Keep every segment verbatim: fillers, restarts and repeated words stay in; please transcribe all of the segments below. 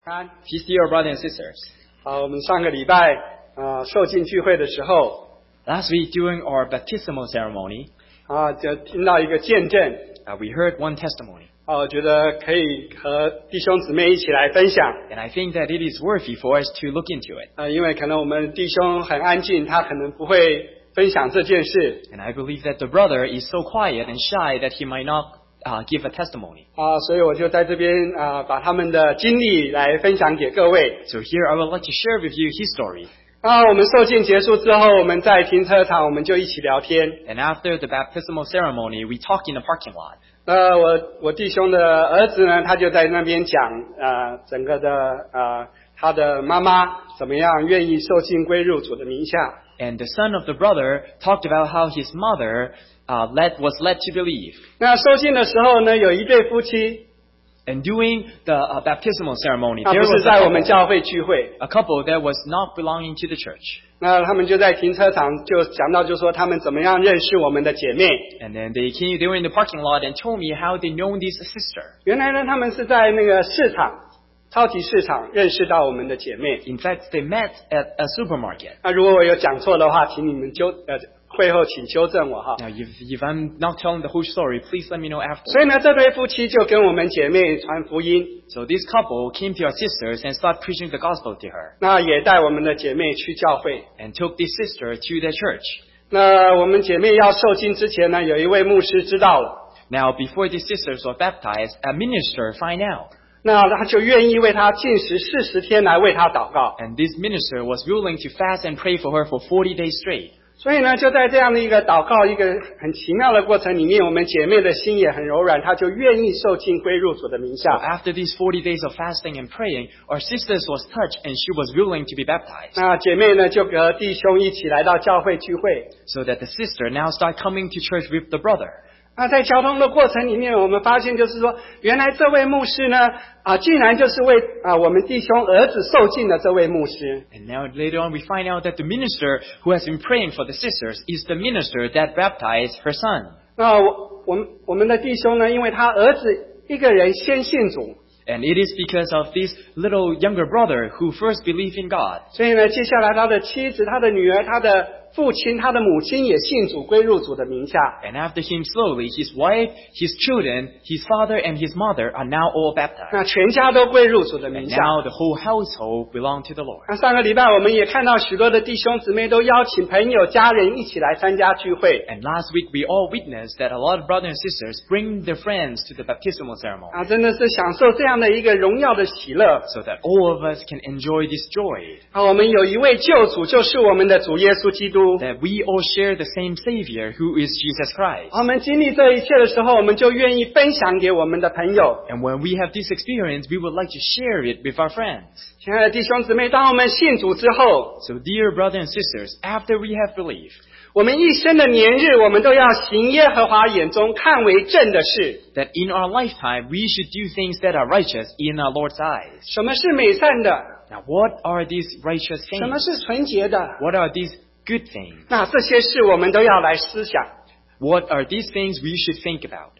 Peace to your brothers and sisters. 好，我们上个礼拜呃受浸聚会的时候 Last week during our baptismal ceremony, 啊，就听到一个见证， uh, we heard one testimony. 啊，我觉得可以和弟兄姊妹一起来分享。 And I think that it is worthy for us to look into it. 啊，因为可能我们弟兄很安静，他可能不会分享这件事。 And I believe that the brother is so quiet and shy that he might not uh, give a testimony. 啊，所以我就在这边啊，把他们的经历来分享给各位。 So here I would like to share with you his story. 啊，我们受浸结束之后，我们在停车场，我们就一起聊天。 And after the baptismal ceremony, we talked in the parking lot. 呃，我我弟兄的儿子呢，他就在那边讲，呃，整个的呃，他的妈妈怎么样愿意受浸归入主的名下。 And the son of the brother talked about how his mother uh, led, was led to believe. 那受浸的时候呢，有一对夫妻， And doing the uh, baptismal ceremony, 啊， there 不是 was 在 a 我们 couple, 教会聚会， a couple that was not belonging to the church. 那他们就在停车场就讲到，就说他们怎么样认识我们的姐妹。 And then they came, they were in the parking lot and told me how they know this sister. 原来呢，他们是在那个市场，超级市场认识到我们的姐妹。 In fact, they met at a supermarket. 那如果我有讲错的话，请你们纠呃会后请纠正我哈。 Now, if, if I'm not telling the whole story, please let me know after. 所以呢，这对夫妻就跟我们姐妹传福音， So this couple came to our sisters and started preaching the gospel to her 那也带我们的姐妹去教会。 and took this sister to their church. 那我们姐妹要受浸之前呢，有一位牧师知道了， Now, before these sisters were baptized, a minister find out. 那他就愿意为她禁食四十天来为她祷告。 And this minister was willing to fast and pray for her for forty days straight. 所以呢，就在这样的一个祷告、一个很奇妙的过程里面，我们姐妹的心也很柔软，她就愿意受浸归入主的名 So 下。 after these forty days of fasting and praying, our sisters was touched and she was willing to be baptized. 那姐妹呢，就和弟兄一起来到教会聚会。 So that the sister now start coming to church with the brother. 那在交通的过程里面，我们发现就是说，原来这位牧师呢，啊，竟然就是为啊我们弟兄儿子受浸的这位牧师。 And now later on we find out that the minister who has been praying for the sisters is the minister that baptized her son. 那我我们我们的弟兄呢，因为他儿子一个人先信主， And it is because of this little younger brother who first believed in God. 所以呢，接下来他的妻子、他的女儿、他的父亲、他的母亲也信主归入主的名下。 And after him slowly, his wife, his children, his father and his mother are now all baptized. 那全家都归入主的 And 名下。 now the whole household belong to the Lord. 那上个礼拜我们也看到许多的弟兄姊妹都邀请朋友、家人一起来参加聚会。 And last week we all witnessed that a lot of brothers and sisters bring their friends to the baptismal ceremony. 啊，真的是享受这样的一个荣耀的喜乐。 So that all of us can enjoy this joy. 啊，我们有一位救主，就是我们的主耶稣基督。 That we all share the same Savior who is Jesus Christ. 我们经历这一切的时候，我们就愿意分享给我们的朋友。 And when we have this experience, we would like to share it with our friends. 亲爱的弟兄姊妹，当我们信主之后， So dear brothers and sisters, after we have believed, 我们一生的年日，我们都要行耶和华眼中看为正的事。 that in our lifetime we should do things that are righteous in our Lord's eyes. 什么是美善的？ Now what are these righteous 什么 things? 是纯洁的？ What are these good things? 那这些事我们都要来思想。 What are these things we should think about?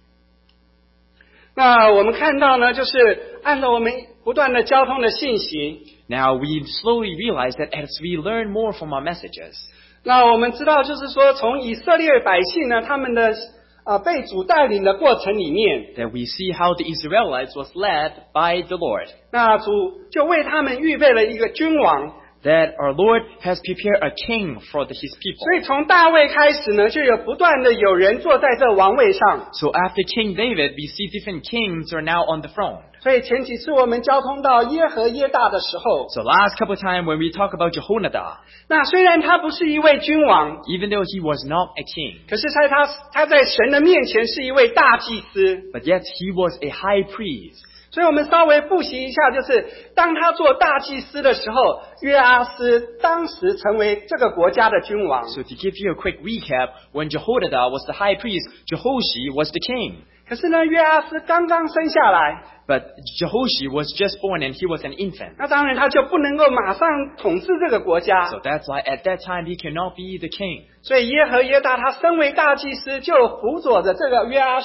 那我们看到呢，就是按照我们不断的交通的信息， Now we slowly realize that as we learn more from our messages, 那我们知道，就是说，从以色列百姓呢，他们的呃被主带领的过程里面， that we see how the Israelites was led by the Lord, 那主就为他们预备了一个君王。 that our Lord has prepared a king for the, his people. 所以从大卫开始呢，就有不断的有人坐在这王位上。 So after King David, we see different kings are now on the throne. 所以前几次我们交通到耶和耶大的时候， So last couple of times when we talk about Jehonadab, 那虽然他不是一位君王， even though he was not a king, 可是在他他在神的面前是一位大祭司。 but yet he was a high priest. 所以我们稍微复习一下，就是当他做大祭司的时候，约阿斯当时成为这个国家的君王。 So to give you a quick recap, when Jehoiada was the high priest, Jehoash was the king. 可是呢，约阿斯刚刚生下来， But Jehoash was just born and he was an infant. 那当然他就不能够马上统治这个国家。 So that's why at that time he cannot be the king. 所以耶和耶大他身为大祭司，就辅佐着这个约阿斯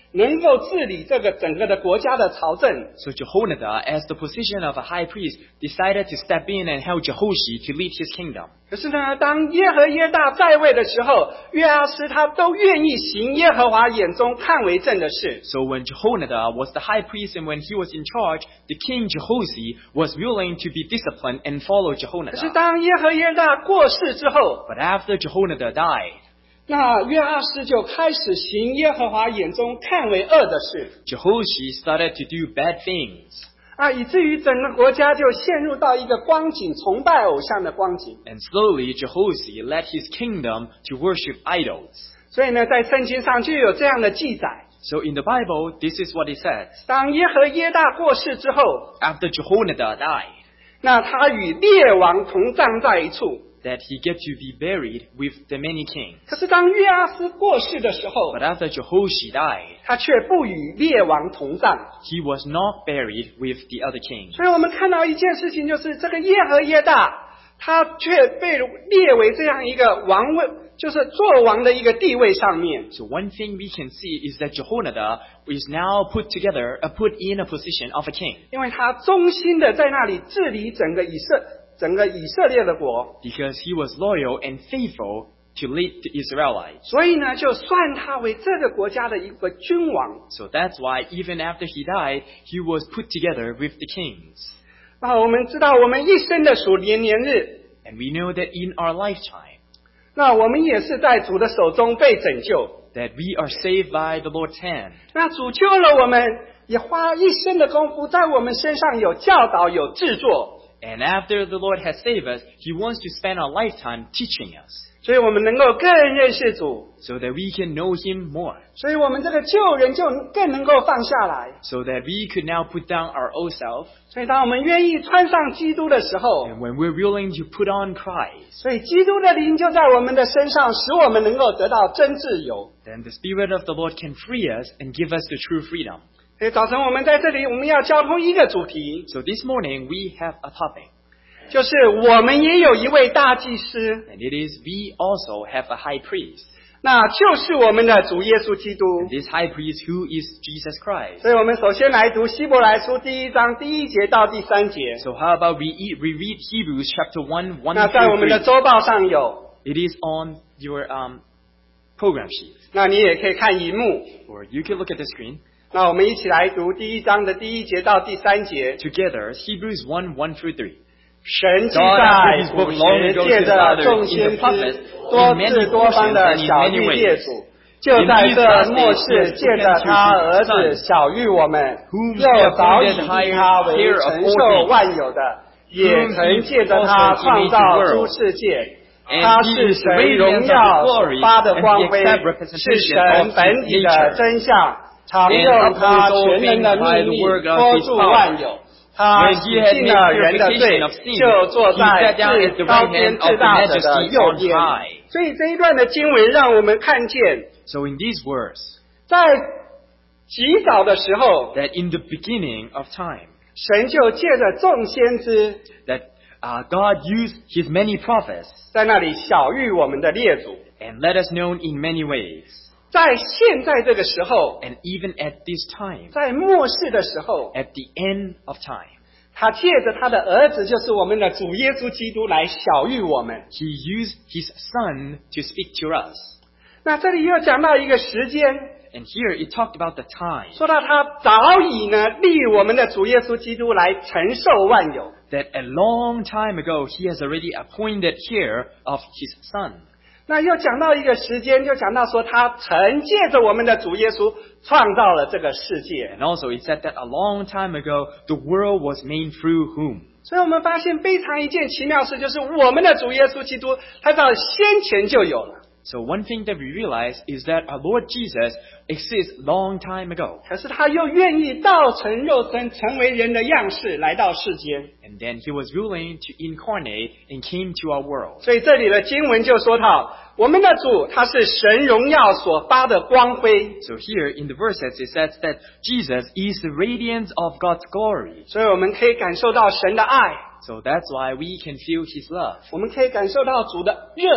能够治理这个整个的国家的朝政。 So Jehonadab, as the position of a high priest, decided to step in and help Jehoash to lead his kingdom. 可是呢，当耶和耶大在位的时候，约阿斯他都愿意行耶和华眼中看为正的事。 So when Jehonadab was the high priest and when he was in charge, the king Jehoash was willing to be disciplined and follow 可是 Jehonadab. 当耶和耶大过世之后， But after Jehonadab died, 那约阿斯就开始行耶和华眼中看为恶的事 Jehoash started to do bad things. 啊，以至于整个国家就陷入到一个光景，崇拜偶像的光景。 And slowly Jehoash led his kingdom to worship idols. 所以呢，在圣经上就有这样的记载： So in the Bible, this is what it says. 当耶和耶大过世之后， After Jehonadab died, 那他与列王同葬在一处。 that he get to be buried with the many kings. 可是当约阿斯过世的时候， But after Jehoash died, 他却不与列王同葬。 he was not buried with the other kings. 所以我们看到一件事情，就是这个耶和耶大，他却被列为这样一个王位，就是做王的一个地位上面。 So one thing we can see is that Jehonadab is now put together, uh, put in a position of a king. 因为他忠心的在那里治理整个以色整个以色列的国， Because he was loyal and faithful to lead the Israelites. 所以呢，就算他为这个国家的一个君王。 So that's why even after he died, he was put together with the kings. 那我们知道，我们一生的属年年日， And we know that in our lifetime, 那我们也是在主的手中被拯救。 that we are saved by the Lord's hand. 那主救了我们，也花一生的功夫在我们身上有教导、有制作。 And after the Lord has saved us, he wants to spend our lifetime teaching us, 所以我们能够更认识主， so that we can know him more, 所以我们这个旧人就更能够放下来。 so that we could now put down our old self. 所以当我们愿意穿上基督的时候， And when we're willing to put on Christ, 所以基督的灵就在我们的身上，使我们能够得到真自由。 then the Spirit of the Lord can free us and give us the true freedom. 所以早晨我们在这里，我们要交通一个主题， So this morning we have a topic, 就是我们也有一位大祭司， and it is we also have a high priest. 那就是我们的主耶稣基督。 And this high priest who is Jesus Christ. 所以我们首先来读希伯来书第一章第一节到第三节。 So how about we, eat, we read Hebrews chapter one, one 那在我 through 们的 three. 周报上有， It is on your um, program sheet, 那你也可以看荧幕。 or you can look at the screen. 那我们一起来读第一章的第一节到第三节。 Together, Hebrews one, one through three. 神既 God 在 after his 古 book long 时 ago 借 to 着 fathers 众 in 先 the 知 prophets 多 in many 次多方 portions 的 and in 小 many 谕列 ways. 祖，就在 In these 这 last 末 days 世 he 借着 has 他 sent 儿 his 子 Son, 小谕我们， whom he 又早已 appointed 立 higher 他为 care of 承 all 受 things, 万有的，也 whom 曾 he 借着 also 他 made 创 the 造 world. 诸世界。 And 他 he 是 is the 神荣 radiance of 耀 his 所 glory 发的 and 光 the 辉， exact 是 representation 神 of 本 his 体的 nature. 真相，常 And 用他 upholds all 全能的 things by 秘 the 密 word of 托 his 住 power. 万有。他 When 洗 he had 净 made 了人的罪 purification of，sin, 就坐 he 在 sat down at 至 the 高 right 天 hand of 至 the 大者的 majesty 右 on 边。 high. 所以这一段的经文让我们看见， So in these words, 在极早的时候， that in the beginning of time, 神就借着众先知 that uh, God used his many prophets 在那里晓谕我们的列祖。 and let us know in many ways. 在现在这个时候， And even at this time, 在末世的时候， at the end of time, 他借着他的儿子，就是我们的主耶稣基督来晓谕我们。 he used his son to speak to us. 那这里又讲到一个时间， And here it talked about the time 说到他早已呢立我们的主耶稣基督来承受万有。 that a long time ago he has already appointed here of his son. 那又讲到一个时间，就讲到说他曾借着我们的主耶稣创造了这个世界。 And also it said that a long time ago the world was made through whom. 所以我们发现非常一件奇妙事，就是我们的主耶稣基督，他在先前就有了。 So one thing that we realize is that our Lord Jesus exists long time ago. 可是他又愿意道成肉身，成为人的样式来到世间。 And then he was willing to incarnate and came to our world. 所以这里的经文就说到，我们的主他是神荣耀所发的光辉。 So here in the verses it says that Jesus is the radiance of God's glory. 所以我们可以感受到神的爱， So that's why we can feel his love. 我们可以感受到主的热。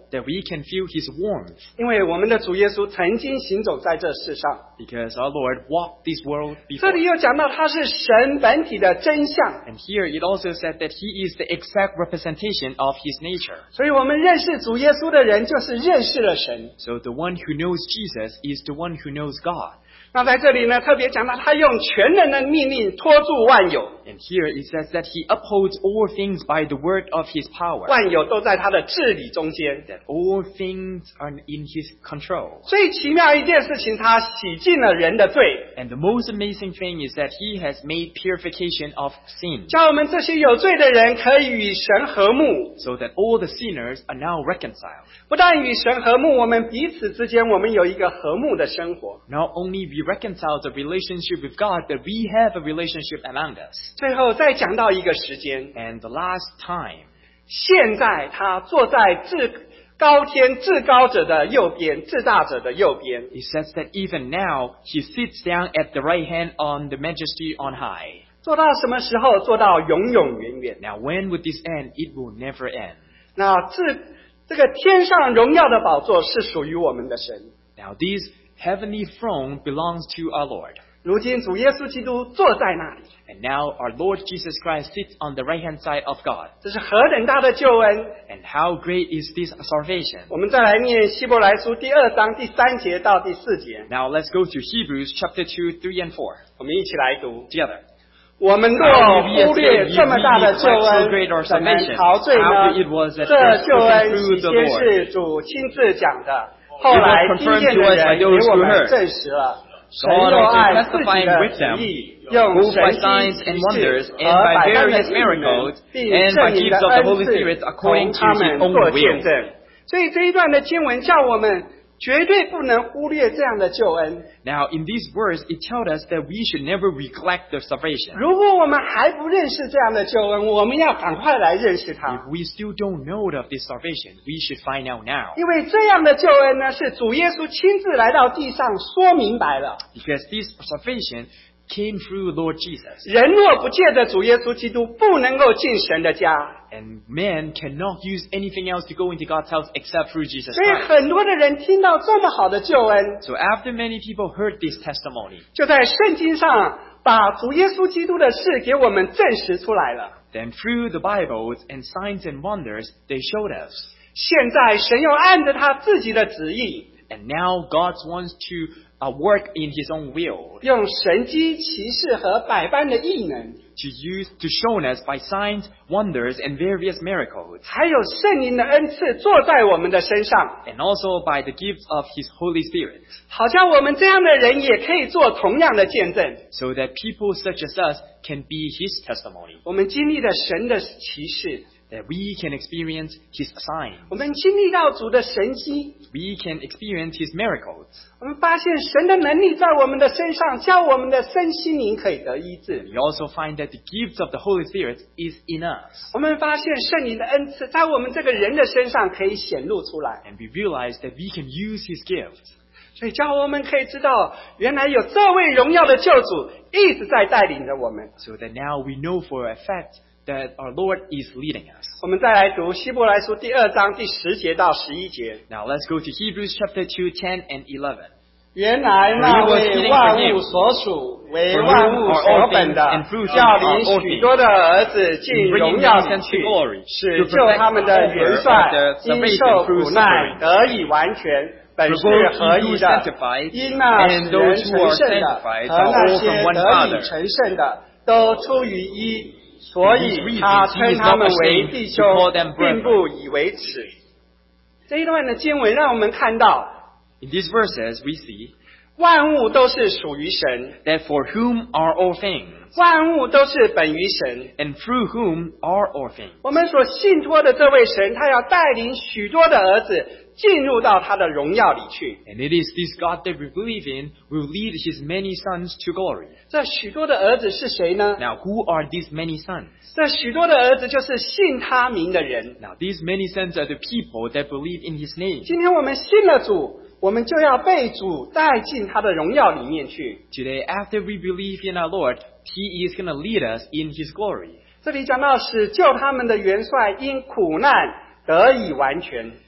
that we can feel His warmth. 因为我们的主耶稣曾经行走在这世上。 Because our Lord walked this world 这 before. 里又讲到他是神本体的真相， And here it also said that He is the exact representation of His nature. 所以我们认识主耶稣的人，就是认识了神。 So the one who knows Jesus is the one who knows God. 那在这里呢，特别讲到他用全能的命令托住万有， And here it says that He upholds all things by the word of His power. 万有都在他的治理中间。 That all things are in His control. 最奇妙一件事情，他洗净了人的罪， And the most amazing thing is that He has made purification of sin. 叫我们这些有罪的人可以与神和睦。 So that all the sinners are now reconciled. 不但与神和睦，我们彼此之间我们有一个和睦的生活。 Not only we reconcile the relationship with God, but we have a relationship among us. 最后再讲到一个时间， And the last time, 现在他坐在至高天至高者的右边，至大者的右边。 it says that even now He sits down at the right hand on the majesty on high. 做到什么时候？做到永永远远。 Now when would this end? It will never end. 那至这个天上荣耀的宝座是属于我们的神。 Now this heavenly throne belongs to our Lord. 如今主耶稣基督坐在那里， And now our Lord Jesus Christ sits on the right hand side of God. 这是何等大的救恩！ And how great is this salvation? 我们再来念希伯来书第二章第三节到第四节， Now let's go to Hebrews chapter two, three and four 我们一起来读。 together. 我们若忽略这么大的救恩，怎能陶醉呢？这救恩起先是主亲自讲的，后来听见的人给我们证实了。神又按自己的旨意，用神迹奇事和百般的异能，并圣灵的恩赐，同他们做见证。所以这一段的经文叫我们绝对不能忽略这样的救恩。 Now in these words, it tells us that we should never neglect the salvation. 如果我们还不认识这样的救恩，我们要赶快来认识它。 If we still don't know of this salvation, we should find out now. 因为这样的救恩呢，是主耶稣亲自来到地上说明白了。 Because this salvation came through Lord Jesus. 人若不借着主耶稣基督，不能够进神的家。 And man cannot use anything else to go into God's house except through Jesus 所以 Christ. 很多的人听到这么好的救恩， So after many people heard this testimony, 就在圣经上把主耶稣基督的事给我们证实出来了。 then through the Bibles and signs and wonders, they showed us. 现在神又按着他自己的旨意， And now God wants to uh, work in His own will, 用神迹奇事和百般的异能， to use to show us by signs, wonders, and various miracles, 还有圣灵的恩赐坐在我们的身上， and also by the gifts of His Holy Spirit, 好像我们这样的人也可以做同样的见证。 so that people such as us can be His testimony, 我们经历了神的奇事， that we can experience His signs, 我们经历到主的神迹， we can experience His miracles. 我们发现神的能力在我们的身上，叫我们的身心灵可以得医治。 We also find that the gifts of the Holy Spirit is in us, 我们发现圣灵的恩赐在我们这个人的身上可以显露出来， and we realize that we can use His gifts, 所以叫我们可以知道，原来有这位荣耀的救主一直在带领着我们。 so that now we know for a fact that our Lord is leading us. 我们再来读希伯来书第二章第十节到十一节。 Now let's go to Hebrews chapter two, ten and eleven. 原来那为万物所属、为万物所本的，叫领许多的儿子进荣耀里去，使救他们的元帅因受苦难得以完全，本是合一的。因那使人成圣的和那些得以成圣的，都出于一，所以他称他们为弟兄，并不以为耻。这一段的经文让我们看到， In these verses, we see 万物都是属于神， that for whom are all things, 万物都是本于神。 and through whom are all things. 我们所信托的这位神，他要带领许多的儿子进入到他的荣耀里去。 And it is this God that we believe in will lead His many sons to glory. 这许多的儿子是谁呢？ Now, who are these many sons? 这许多的儿子就是信他名的人。 Now, these many sons are the people that believe in His name. 今天我们信了主，我们就要被主带进他的荣耀里面去。 Today, after we believe in our Lord, He is going to lead us in His glory. 这里讲到使救他们的元帅因苦难得以完全。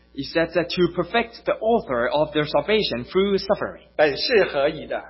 He said that to perfect the author of their salvation through suffering. 本是何以的。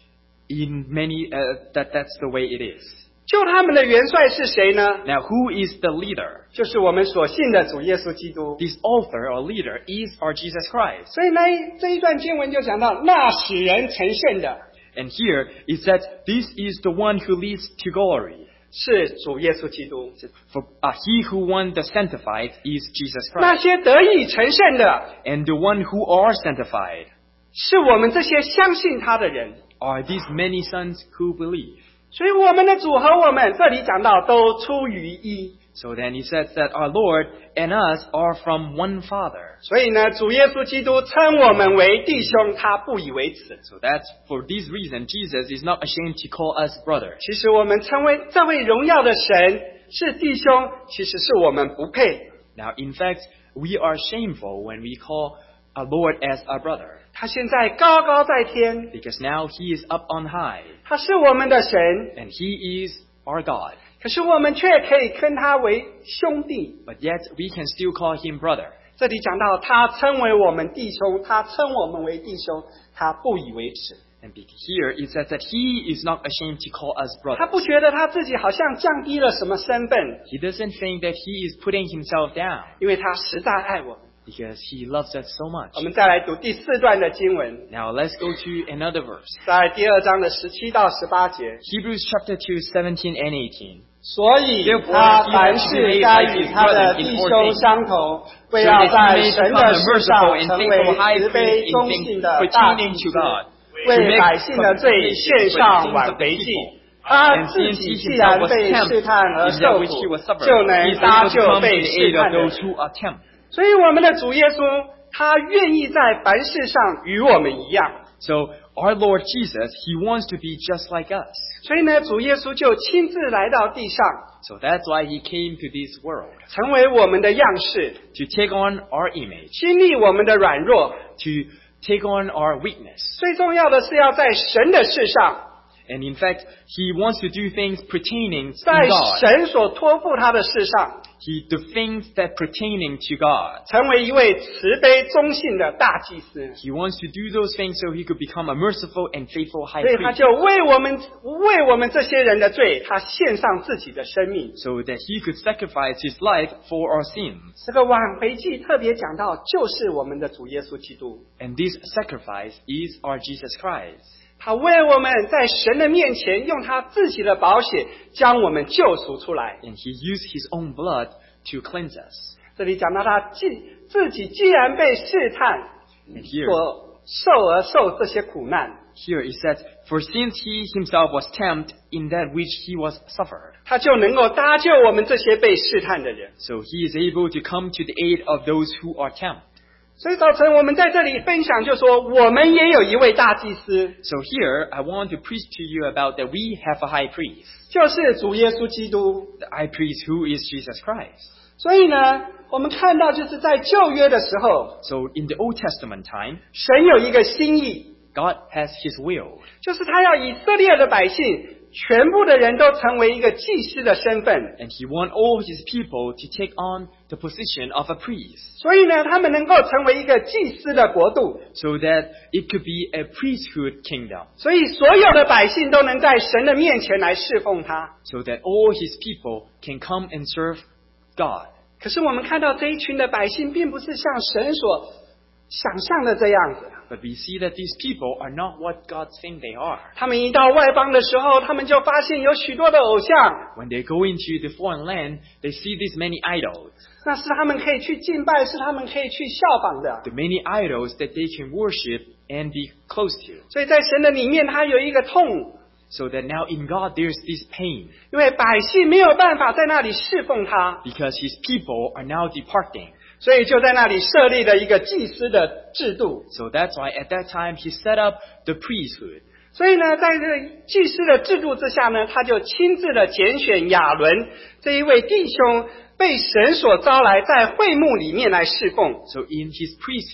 In many, uh, that that's the way it is. 就他们的元帅是谁呢？ Now, who is the leader? 就是我们所信的主耶稣基督。 This author or leader is our Jesus Christ. 所以呢，这一段经文就讲到那使人成圣的。 And here it says, this is the one who leads to glory. 是主耶稣基督。 For uh, he who won the sanctified is Jesus 那 Christ. 些得以成圣的， And the one who are sanctified 是我们这些相信他的人。 are these many sons who believe. 所以我们的主和我们，这里讲到都出于一。 So then he says that our Lord and us are from one Father. 所以呢，主耶稣基督称我们为弟兄，他不以为耻。 So that's for this reason Jesus is not ashamed to call us brothers. 其实我们称为这位荣耀的神是弟兄，其实是我们不配。 Now, in fact, we are shameful when we call our Lord as our brother. 他现在高高在天， Because now he is up on high. 他是我们的神， And he is our God. 可是我们却可以跟他为兄弟。 But yet we can still call him brother. 这里讲到他称为我们弟兄，他称我们为弟兄，他不以为耻。 And here it says that he is not ashamed to call us 他 brothers. 不觉得他自己好像降低了什么身份， He doesn't think that he is putting himself down 因为他实在爱我们。 because he loves us so much. 我们再来读第四段的经文， Now let's go to another verse. 在第二章的十七到十八节。 Hebrews chapter two, seventeen and eighteen. 所以他凡事该与他的弟兄相同，为要在神的事上成为慈悲忠信的大祭司，为百姓的罪献上挽回祭。他自己既然被试探而受苦，就能搭救被试探的人。所以我们的主耶稣，他愿意在凡事上与我们一样。 So our Lord Jesus, he wants to be just like us. 所以呢，主耶稣就亲自来到地上， So that's why he came to this world, 成为我们的样式， to take on our image, 经历我们的软弱。 to take on our weakness. 最重要的是要在神的事上， And in fact, he wants to do things pertaining to 在 God. 神所托付他的事上， He, the things that pertaining to God. 成为一位慈悲忠信的大祭司。 He wants to do those things so he could become a merciful and faithful high 所以他 priest. 就为我们为我们这些人的罪，他献上自己的生命。 So that he could sacrifice his life for our sins. 这个挽回祭特别讲到，就是我们的主耶稣基督。 And this sacrifice is our Jesus Christ. 他为我们在神的面前用他自己的宝血将我们救赎出来。 And he used his own blood to cleanse us. 这里讲到他既自己既然被试探， And here, 所受而受这些苦难， here it says, for since he himself was tempted in that which he was suffered. 他就能够搭救我们这些被试探的人。 So he is able to come to the aid of those who are tempted. 所以早晨我们在这里分享，就说我们也有一位大祭司， So here, I want to preach to you about that we have a high priest. 就是主耶稣基督。 The high priest who is Jesus Christ. 所以呢，我们看到就是在旧约的时候， So in the Old Testament time, 神有一个心意， God has his will. 就是他要以色列的百姓全部的人都成为一个祭司的身份， And he wants all his people to take on the position of a priest. 所以呢，他们能够成为一个祭司的国度， So that it could be a priesthood kingdom. 所以所有的百姓都能在神的面前来侍奉他。 So that all his people can come and serve God. 可是我们看到这一群的百姓，并不是像神所想象的这样子。 But we see that these people are not what God think they are. 他们一到外邦的时候，他们就发现有许多的偶像， When they go into the foreign land, they see these many idols. 那是他们可以去敬拜，是他们可以去效仿的。 The many idols that they can worship and be close to. 所以在神的里面，他有一个痛， So that now in God there's this pain. 因为百姓没有办法在那里侍奉他， Because his people are now departing. 所以就在那里设立了一个祭司的制度。 So that's why at that time he set up the priesthood. 所以呢，在这个祭司的制度之下呢，他就亲自的拣选亚伦这一位弟兄，被神所招来，在会幕里面来侍奉。 So in his priesthood,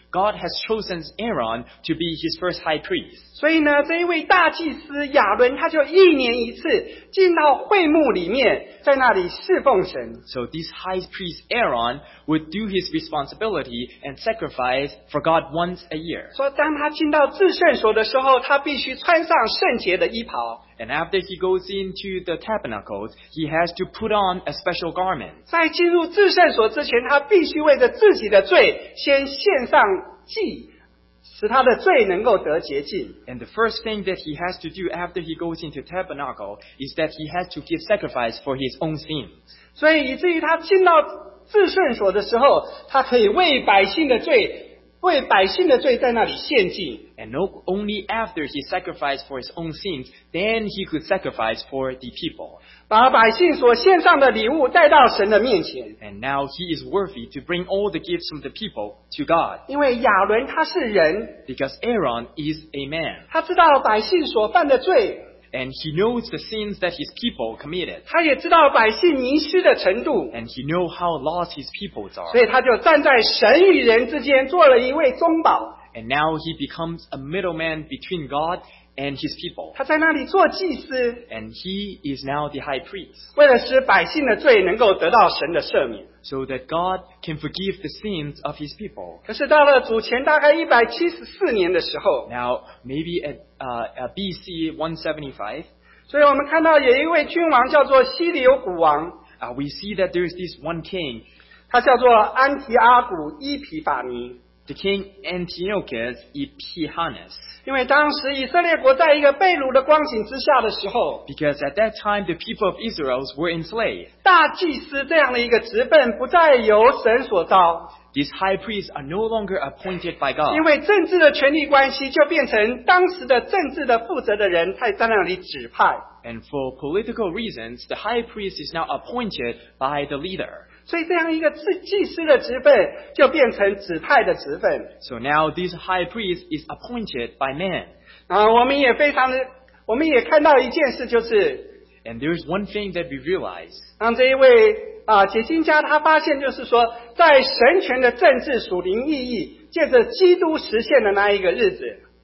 God has chosen Aaron to be his first high priest. 所以呢，这一位大祭司亚伦，他就一年一次进到会幕里面，在那里侍奉神。 So this high priest Aaron would do his responsibility and sacrifice for God once a year. 说当他进到至圣所的时候，他必须穿上圣洁的衣袍。 And after he goes into the tabernacle, he has to put on a special garment. 在进入至圣所之前，他必须为着自己的罪先献上祭，使他的罪能够得洁净。 And the first thing that he has to do after he goes into tabernacle is that he has to give sacrifice for his own sins. 所以以至于他进到至圣所的时候，他可以为百姓的罪，为百姓的罪在那里献祭。 And not only after he sacrificed for his own sins, then he could sacrifice for the people. 把百姓所献上的礼物带到神的面前。 And now he is worthy to bring all the gifts from the people to God. 因为亚伦他是人， Because Aaron is a man. 他知道百姓所犯的罪， And he knows the sins that his people committed. 他也知道百姓迷失的程度， And he knows how lost his people 所 are. 以他就站在神与人之间，做了一位中保。 And now he becomes a middleman between God and his people. 他在那里做祭司， And he is now the high priest. 为了使百姓的罪能够得到神的赦免。 So that God can forgive the sins of his people. 可是到了主前大概一百七十四年的时候， Now, maybe at uh, uh, B C one seventy-five, 所以我们看到有一位君王叫做西流古王， uh, we see that there is this one king, 他叫做安提阿古伊皮法尼。 the king Antiochus Epiphanes. 因为当时以色列国在一个被掳的光景之下的时候， Because at that time, the people of Israel were enslaved. 大祭司这样的一个职分不再由神所招， These high priests are no longer appointed by God. 因为政治的权力关系就变成当时的政治的负责的人在在那里指派。 And for political reasons, the high priest is now appointed by the leader. 所以这样一个祭祭司的职分就变成指派的职分。 So now this high priest is appointed by man. 啊，我们也非常的，我们也看到一件事，就是 And there's one thing that we realize. 让这一位啊解经家他发现，就是说，在神权的政治属灵意义，借着基督实现的那一个日子，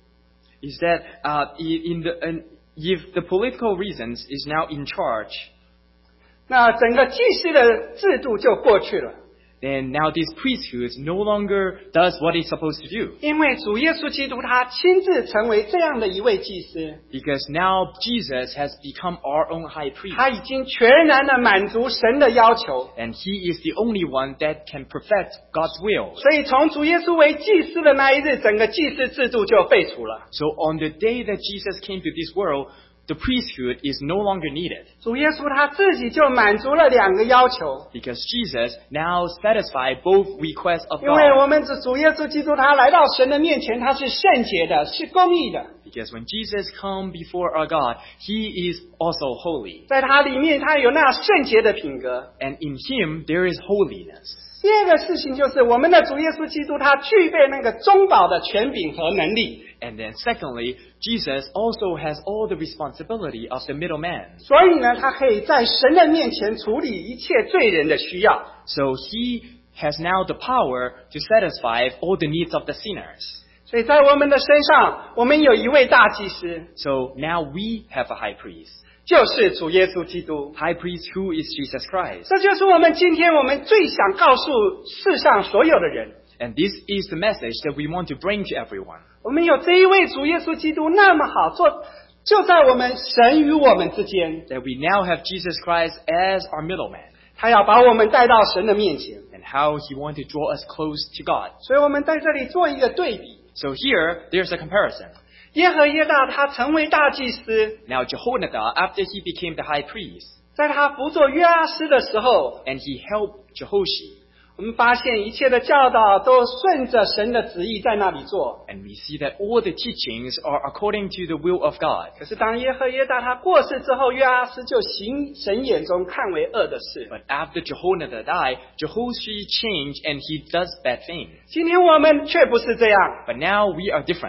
Is that uh, in the uh, if the political reasons is now in charge, 那整个祭司的制度就过去了。 then now this priesthood no longer does what it's supposed to do. 因为主耶稣基督他亲自成为这样的一位祭司， Because now Jesus has become our own high priest. 他已经全然的满足神的要求。 And he is the only one that can perfect God's will. 所以从主耶稣为祭司的那一日，整个祭司制度就废除了。 So on the day that Jesus came to this world, the priesthood is no longer needed. 主耶稣他自己就满足了两个要求， Because Jesus now satisfied both requests of 因为 God. 我们主主耶稣基督他来到神的面前，他是圣洁的，是公义的， Because when Jesus come before our God, he is also holy. 在他里面他有那圣洁的品格。 And in him there is holiness. 第二个事情就是我们的主耶稣基督他具备那个中保的权柄和能力， And then secondly, Jesus also has all the responsibility of the middleman. 所以呢，他可以在神的面前处理一切罪人的需要。 So he has now the power to satisfy all the needs of the sinners. 所以在我们的身上，我们有一位大祭司， So now we have a high priest. 就是主耶稣基督。 High priest who is Jesus Christ. 这就是我们今天我们最想告诉世上所有的人。 And this is the message that we want to bring to everyone. 我们有这一位主耶稣基督那么好做，就在我们神与我们之间， That we now have Jesus Christ as our middleman. 他要把我们带到神的面前。 And how he wants to draw us close to God. 所以我们在这里做一个对比。 So here, there's a comparison. 耶和耶大他成为大祭司， Now Jehonadab, after he became the high priest, 在他辅佐约阿施的时候， and he helped Jehoshi, 我们发现一切的教导都顺着神的旨意在那里做。 and we see that all the teachings are according to the will of God. 可是当耶和耶大他过世之后，约阿施就行神眼中看为恶的事。 But after Jehonadab died, Jehoshi changed and he does bad things. 今天我们却不是这样， But now we are different.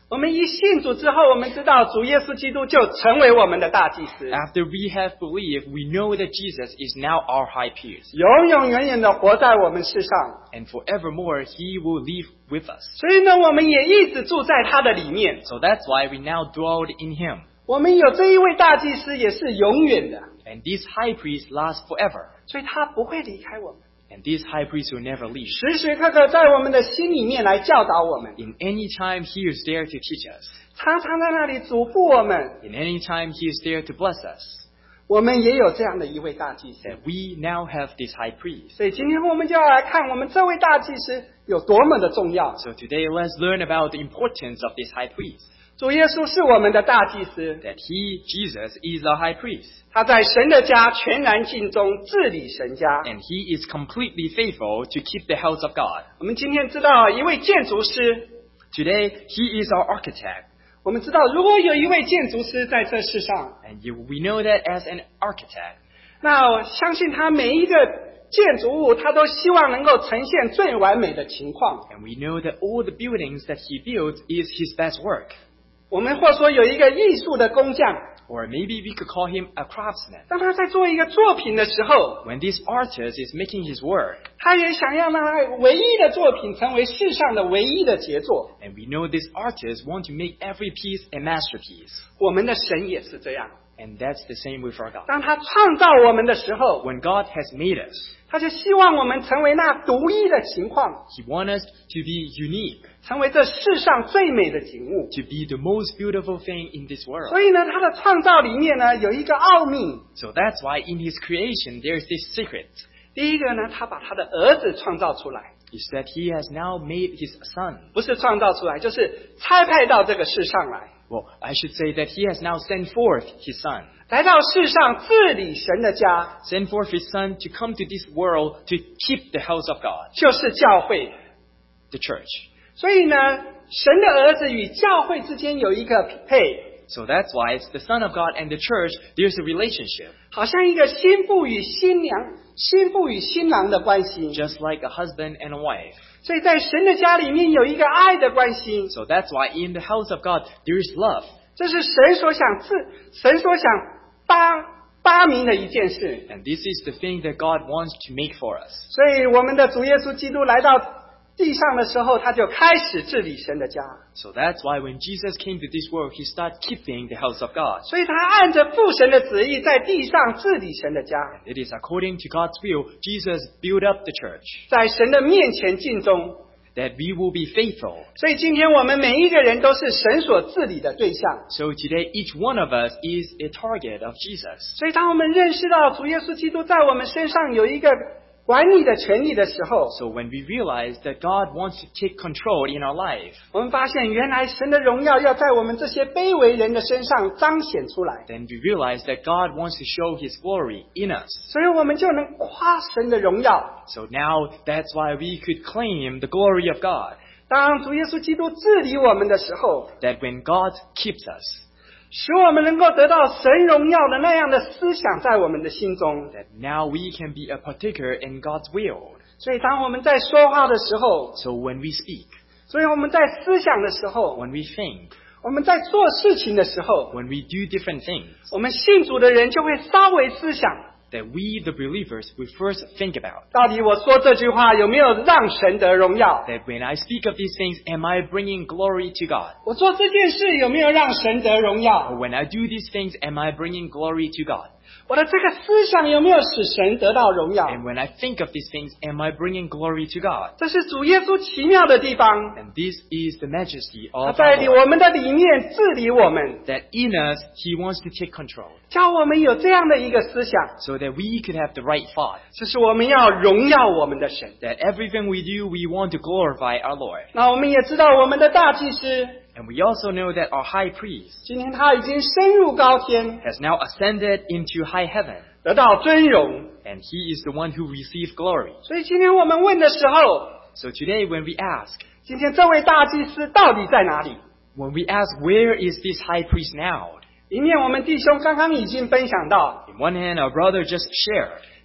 我们一信主之后，我们知道主耶稣基督就成为我们的大祭司。 After we have believed, we know that Jesus is now our high priest. 永永远远的活在我们世上。 And forevermore, he will live with us. 所以呢，我们也一直住在他的里面。 So that's why we now dwell in him. 我们有这一位大祭司也是永远的。 And this high priest lasts forever. 所以他不会离开我们。 And this high priest will never leave. 时时刻刻在我们的心里面来教导我们。 In any time, he is there to teach us. 常常在那里嘱咐我们。 In any time, he is there to bless us. 我们也有这样的一位大祭司。 That we now have this high priest. 所以今天我们就要来看我们这位大祭司有多么的重要。 So today, let's learn about the importance of this high priest. 主耶稣是我们的大祭司。 That he, Jesus, is our high priest. 他在神的家全然尽忠，治理神家。 And he is completely faithful to keep the house of God. 我们今天知道一位建筑师。 Today, he is our architect. 我们知道，如果有一位建筑师在这世上 And you, we know that as an architect. 那我相信他每一个建筑物，他都希望能够呈现最完美的情况。 And we know that all the buildings that he builds is his best work. 我们或说有一个艺术的工匠。 Or maybe we could call him a craftsman. 当他在做一个作品的时候 When this artist is making his work. 他也想要让他唯一的作品成为世上的唯一的杰作。 And we know this artist want to make every piece a masterpiece. 我们的神也是这样。 And that's the same with our God. 当他创造我们的时候 When God has made us. 他就希望我们成为那独一的情况 He wants us to be unique. 成为这世上最美的景物 To be the most beautiful thing in this world. 所以呢，他的创造里面呢有一个奥秘 So that's why in his creation there's this secret. 第一个呢，他把他的儿子创造出来 Is that he has now made his son. 不是创造出来，就是差派到这个世上来 Well, I should say that he has now sent forth his son. 来到世上治理神的家 Send forth his son to come to this world to keep the house of God. 就是教会 The church. 所以呢，神的儿子与教会之间有一个匹配 So that's why it's the Son of God and the church, there's a relationship. 好像一个新妇与新娘新妇与新郎的关系 Just like a husband and a wife. 所以在神的家里面有一个爱的关系 So that's why in the house of God there is love. 这是神所想自神所想发发明的一件事 And this is the thing that God wants to make for us. 所以我们的主耶稣基督来到地上的时候，他就开始治理神的家。 So that's why when Jesus came to this world, he started keeping the house of God. 所以他按着父神的旨意，在地上治理神的家， It is according to God's will, Jesus built up the church. 在神的面前尽忠。 That we will be faithful. 所以今天我们每一个人都是神所治理的对象。 So today each one of us is a target of Jesus. 所以当我们认识到主耶稣基督在我们身上有一个管理的权利的时候 So when we realize that God wants to take control in our life, 我们发现原来神的荣耀要在我们这些卑微人的身上彰显出来 then we realize that God wants to show His glory in us. 所以我们就能夸神的荣耀 So now that's why we could claim the glory of God. 当主耶稣基督治理我们的时候 That when God keeps us, 使我们能够得到神荣耀的那样的思想在我们的心中 that now we can be a partaker in God's will. 所以当我们在说话的时候 So when we speak, 所以我们在思想的时候 when we think, 我们在做事情的时候 when we do different things, 我们信主的人就会稍微思想 that we, the believers, will first think about. 到底我说这句话有没有让神得荣耀 That when I speak of these things, am I bringing glory to God? 我做这件事有没有让神得荣 Or 耀 when I do these things, am I bringing glory to God? 我的这个思想有没有使神得到荣耀 And when I think of these things, am I bringing glory to God? 这是主耶稣奇妙的地方 And this is the majesty 他 of 在 our Lord. 我们的里面治理我们 That in us, He wants to take control. 叫我们有这样的一个思想 So that we could have the right thought. 就是我们要荣耀我们的神 That everything we do, we want to glorify our Lord. 那我们也知道我们的大祭司 And we also know that our high priest 今天他已经升入高天 has now ascended into high heaven. 得到尊荣 And He is the one who received glory. 所以今天我们问的时候 So today when we ask, 今天这位大祭司到底在哪里 when we ask, where is this high priest now? 一面我们弟兄刚刚已经分享到 In one hand, our brother just shared.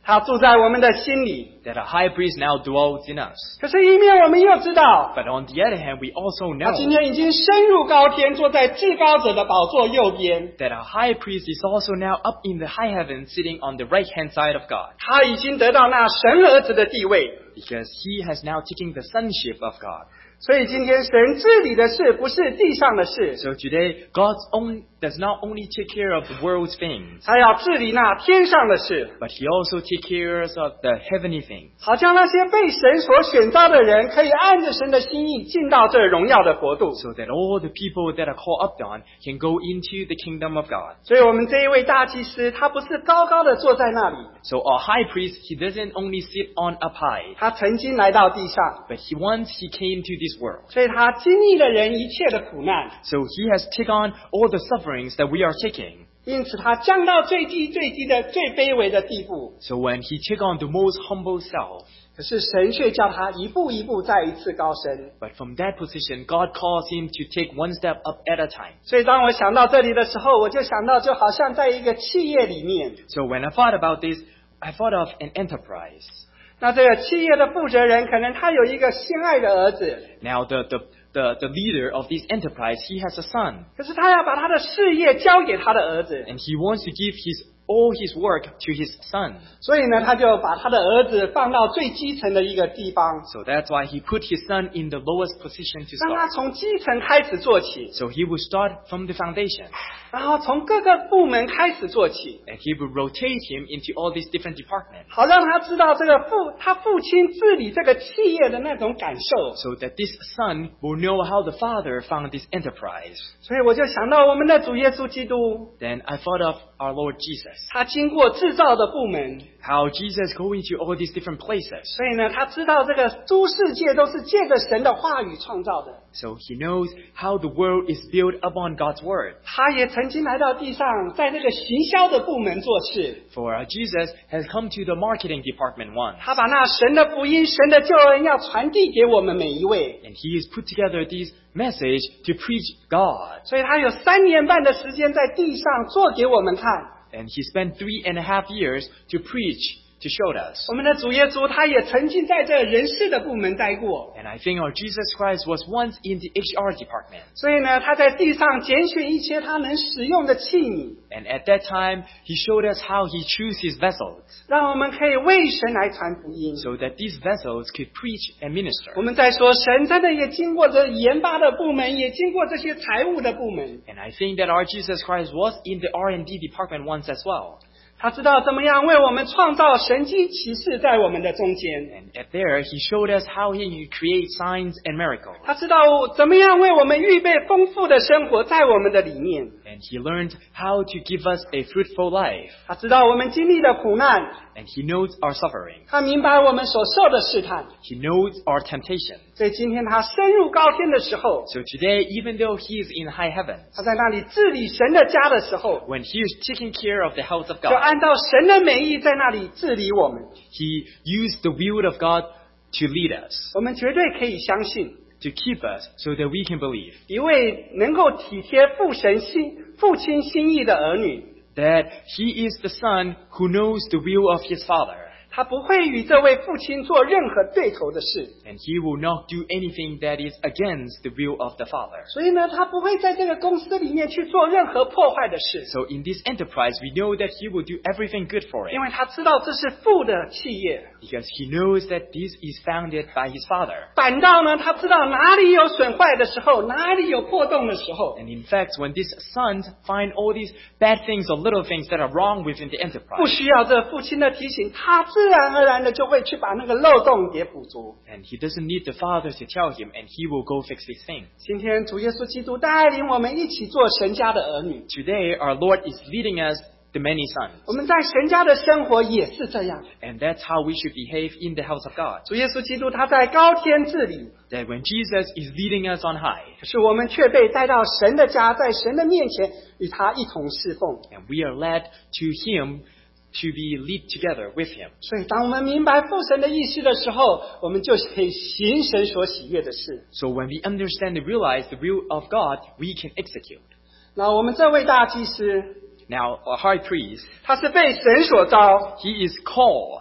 他住在我们的心里。 That a high priest now dwells in us. 可是，一面我们又知道 But on the other hand, we also 他 know 今天已经升入高天，坐在至高者的宝座右边。 that our high priest is also now up in the high heaven, sitting on the right hand side of God. 他已经得到那神儿子的地位。 Because he has now taken the sonship of God. 所以今天神治理的事不是地上的事， So today, God only, does not only take care of the world's things, 他要治理那天上的事， but he also takes care of the heavenly things. 好叫那些被神所选召的人可以按着神的心意进到这荣耀的国度。 So that all the people that are called up on can go into the kingdom of God. 所以我们这一位大祭司，他不是高高的坐在那里， So our high priest, he doesn't only sit on up high, 他曾经来到地上， but he once he came to this world. 所以他经历了人一切的苦难， So he has taken on all the sufferings that we are taking. 因此他降到最低最低的最卑微的地步。 So when he took on the most humble self, 可是神却叫他一步一步再一次高升。 but from that position, God calls him to take one step up at a time. 所以当我想到这里的时候，我就想到就好像在一个企业里面， So when I thought about this, I thought of an enterprise. 那这个企业的负责人可能他有一个心爱的儿子， Now the, the, the, the leader of this enterprise, he has a son. 可是他要把他的事业交给他的儿子， And he wants to give his all his work to his son. 所以呢，他就把他的儿子放到最基层的一个地方， So that's why he put his son in the lowest position to 让他 start. 从基层开始做起， So he would start from the foundation. 然后从各个部门开始做起， And he would rotate him into all these different departments. 好让他知道这个父他父亲治理这个企业的那种感受。 So that this son will know how the father found this enterprise. 所以我就想到我们的主耶稣基督， Then I thought of our Lord Jesus. 他经过制造的部门， How Jesus going to all these different places. 所以呢，他知道这个诸世界都是借着神的话语创造的。 So he knows how the world is built upon God's word. 他也曾经来到地上，在那个行销的部门做事。 For uh, Jesus has come to the marketing department once. 他把那神的福音、神的救恩要传递给我们每一位。 And he has put together this message to preach God. 所以他有三年半的时间在地上做给我们看。 And he spent three and a half years to preach, to show us. 我们的主耶稣他也曾经在这人事的部门待过， And I think our Jesus Christ was once in the H R department. 所以呢，他在地上拣选一些他能使用的器皿， And at that time, he showed us how he chose his vessels 让我们可以为神来传福音。 so that these vessels could preach and 我 minister. 们在说，神真的也经过这研发的部门，也经过这些财务的部门。 And I think that our Jesus Christ was in the R and D department once as well. 他知道怎么样为我们创造神迹奇事在我们的中间。 And at there, he showed us how he could create signs and miracles. 他知道怎么样为我们预备丰富的生活在我们的里面。 And he learned how to give us a fruitful life. 他知道我们经历的苦难， And he knows our suffering. 他明白我们所受的试探。 He knows our temptation. 所以今天他升入高天的时候， So today, even though he is in high heaven, 他在那里治理神的家的时候， when he is taking care of the house of 就 God, 按照神的美意在那里治理我们。 he used the will of God to lead us, 我们绝对可以相信， to keep us so that we can believe 一位能够体贴父神心、父亲心意的儿女， that he is the son who knows the will of his father. 他不会与这位父亲做任何对头的事。 And he will not do anything that is against the will of the father. 所以呢，他不会在这个公司里面去做任何破坏的事， So in this enterprise, we know that he will do everything good for it 因为他知道这是父的企业。 because he knows that this is founded by his father. 反倒呢，他知道哪里有损坏的时候，哪里有破洞的时候， And in fact, when these sons find all these bad things or little things that are wrong within the 不 enterprise, 需要这父亲的提醒，他自然而然的就会去把那个漏洞给补足。 and he doesn't need the father to tell him, and he will go fix these things. 今天主耶稣基督带领我们一起做神家的儿女， Today, our Lord is leading us, the many sons. 我们在神家的生活也是这样。 And that's how we should behave in the house of God. 主耶稣基督他在高天治理， That when Jesus is leading us on high, 可是我们却被带到神的家，在神的面前与他一同侍奉。 and we are led to him to be lead together with him. 所以，当我们明白父神的意思的时候，我们就可以行神所喜悦的事。 So when we understand and realize the will of God, we can execute. 那我们这位大祭司， Now, a high priest, 他是被神所召， he is called.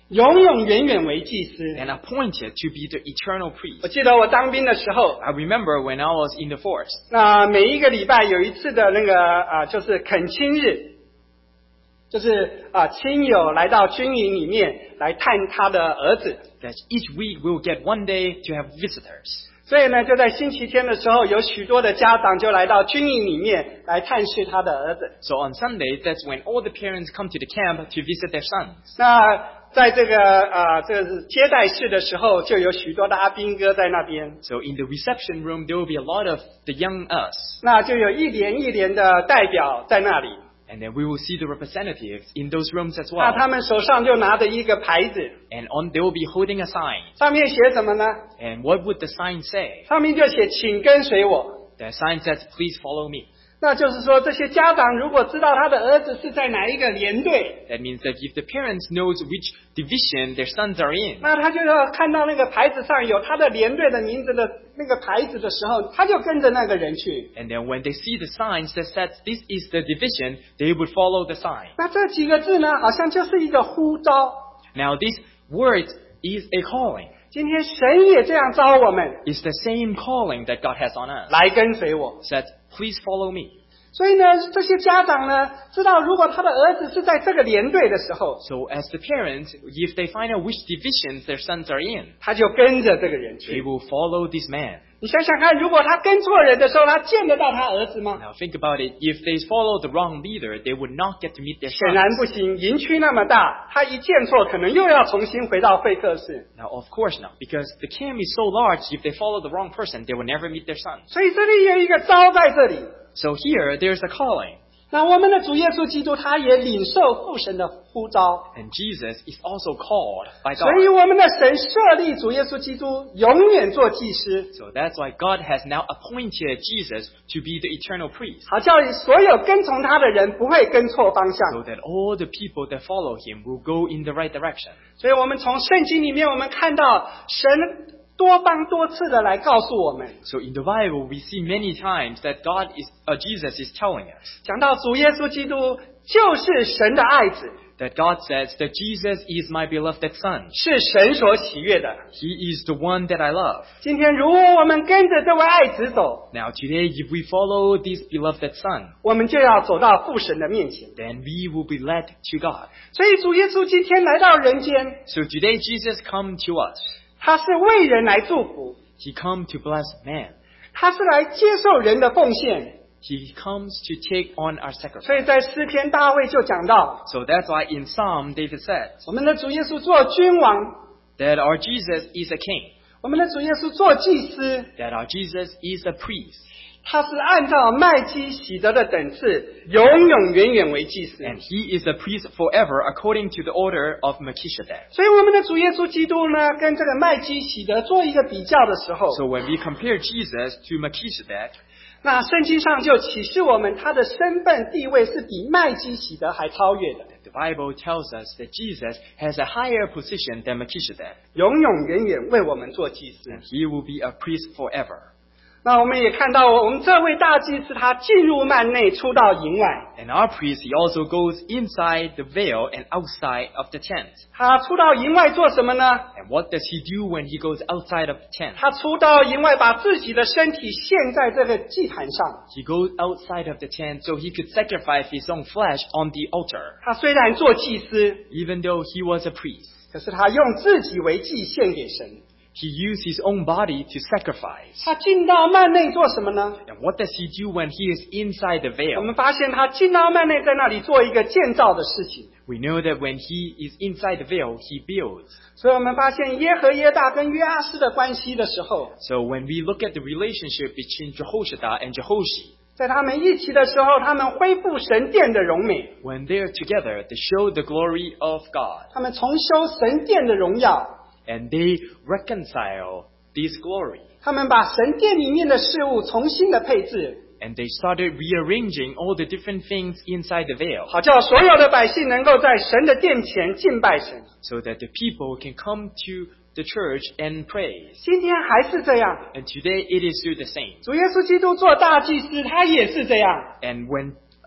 永永远远为祭司 and appointed to be the eternal priest. 我记得我当兵的时候 I remember when I was in the force. 那每一个礼拜有一次的那个啊、呃，就是恳亲日，就是啊、呃、亲友来到军营里面来探他的儿子。 That each week we will get one day to have visitors. 所以呢，就在星期天的时候，有许多的家长就来到军营里面来探视他的儿子。 So on Sunday, that's when all the parents come to the camp to visit their sons. 那在这个呃这个接待室的时候，就有许多的阿兵哥在那边。 So in the reception room, there will be a lot of the young us. 那就有一连一连的代表在那里。 And then we will see the representatives in those rooms as well. 那他们手上就拿着一个牌子 And on they will be holding a sign. 上面写什么呢？ And what would the sign say? 上面就写请跟随我。 The sign says, please follow me. 那就是说，这些家长如果知道他的儿子是在哪一个连队， That means that if the parents knows which division their sons are in, 那他就要看到那个牌子上有他的连队的名字的那个牌子的时候，他就跟着那个人去。 and then when they see the signs that says this is the division, they would follow the sign. 那这几个字呢，好像就是一个呼召。 Now this word is a calling. 今天神也这样招我们， It's the same calling that God has on us. 来跟随我。 Said, please follow me. 所以呢，这些家长呢，知道如果他的儿子是在这个连队的时候， So as the parents, if they find out which divisions their sons are in, 他就跟着这个人 they 去。 will follow this man. 你想想看，如果他跟错人的时候，他见得到他儿子吗？ Now think about it. If they follow the wrong leader, they would not get to meet their 显然 sons. 不行，营区那么大，他一见错，可能又要重新回到会客室。 Now of course not, because the camp is so large, if they follow the wrong person, they will never meet their sons. 所以这里有一个招在这里。 So here, there's a calling. 那我们的主耶稣基督，他也领受父神的呼召， And Jesus is also called by 所以 God. 我们的神设立主耶稣基督永远做祭司， So that's why God has now appointed Jesus to be the eternal priest. 好叫所有跟从他的人不会跟错方 So 向。 that all the people that follow him will go in the right direction. 所以我们从圣经里面，我们看到神多方多次的来告诉我们， So in the Bible, we see many times that God is, uh, Jesus is telling us 讲到主耶稣基督就是神的爱子， that God says that Jesus is my beloved son. 是神所喜悦的。 He is the one that I love. 今天如果我们跟着这位爱子走， Now today, if we follow this beloved son, 我们就要走到父神的面前。 then we will be led to God. 所以主耶稣今天来到人间， So today, Jesus come to us. 他是为人来祝福， He come to bless man. 他是来接受人的奉献。 He comes to take on our 所 sacrifice. 以在诗篇大卫就讲到， So that's why in Psalm, David said 我们的主耶稣做君王， that our Jesus is a king, 我们的主耶稣做祭司， that our Jesus is a priest, 他是按照麦基洗德的等次，永永远远为祭司。 and he is a priest forever according to the order of Melchizedek. 所以我们的主耶稣基督呢，跟这个麦基洗德做一个比较的时候， So when we compare Jesus to Melchizedek, 那圣经上就启示我们，他的身份地位是比麦基洗德还超越的， the Bible tells us that Jesus has a higher position than Melchizedek, 永永远远为我们做祭司。 and he will be a priest forever. 那我们也看到，我们这位大祭司他进入幔内，出到营外。 And our priest, he also goes inside the veil and outside of the tent. 他出到营外做什么呢？ And what does he do when he goes outside of the tent? 他出到营外，把自己的身体献在这个祭坛上。 He goes outside of the tent so he could sacrifice his own flesh on the altar. 他虽然做祭司， Even though he was a priest, 可是他用自己为祭献给神。 he used his own body to sacrifice. 他进到幔内做什么呢？ And what does he do when he is inside the 我 veil? 们发现他进到幔内，在那里做一个建造的事情。 We know that when he is inside the veil, he builds. 所以我们发现耶和耶大跟约阿斯的关系的时候， So when we look at the relationship between Jehoshaphat and Jehoshi, 在他们一起的时候，他们恢复神殿的荣美， when they're together, they show the glory of God. 他们重修神殿的荣耀， And they reconcile this glory. 他们把神殿里面的事物重新的配置， And they started rearranging all the different things inside the veil 好叫所有的百姓能够在神的殿前敬拜神。 so that the people can come to the church and praise. 今天还是这样， And today it is still the same. 主耶稣基督做大祭司，他也是这样。 And when